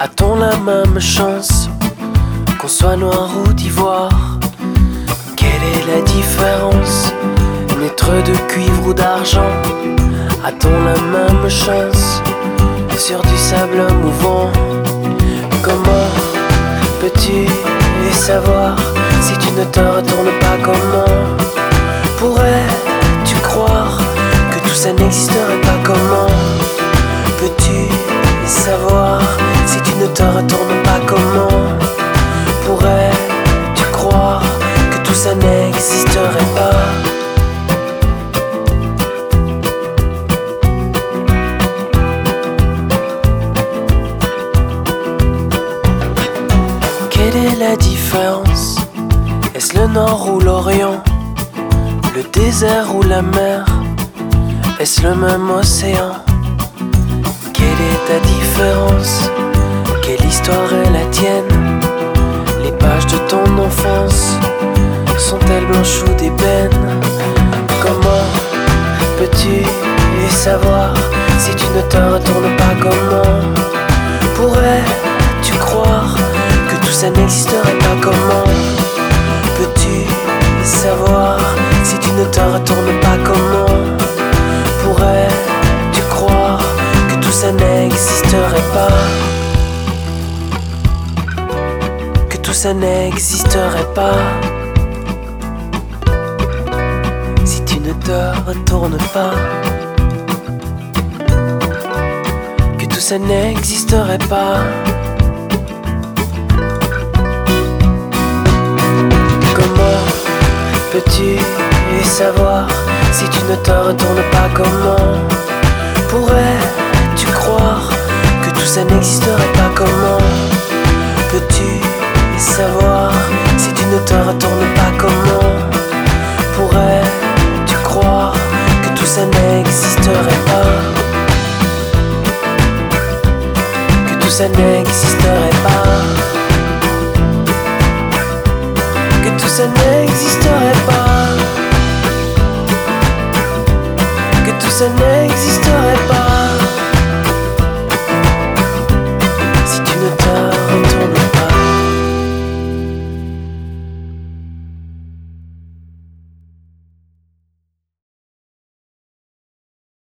A-t-on la même chance, qu'on soit noir ou d'ivoire? Quelle est la différence, naître de cuivre ou d'argent? A-t-on la même chance, sur du sable mouvant? Comment peux-tu savoir si tu ne te retournes pas? Comment pourrais-tu croire que tout ça n'existerait pas? Comment peux-tu savoir si tu ne te retournes pas? Comment pourrais-tu croire que tout ça n'existerait pas? Quelle est la différence? Est-ce le nord ou l'orient? Le désert ou la mer? Est-ce le même océan? Quelle est ta différence? Quelle histoire est la tienne? Les pages de ton enfance sont-elles blanches ou d'ébène? Comment peux-tu savoir si tu ne te retournes pas? Comment pourrais-tu croire que tout ça n'existerait pas? Comment peux-tu savoir si tu ne te retournes pas? Comment pourrais-tu croire que tout ça n'existerait pas? Que tout ça n'existerait pas si tu ne te retournes pas? Que tout ça n'existerait pas? Comment peux-tu savoir si tu ne te retournes pas? Comment pourrais-tu croire que tout ça n'existerait pas? Comment peux-tu savoir si tu ne te retournes pas? Comment pourrais-tu croire que tout ça n'existerait pas? Que tout ça n'existerait pas? Que tout ça n'existerait pas? Que tout ça n'existerait pas?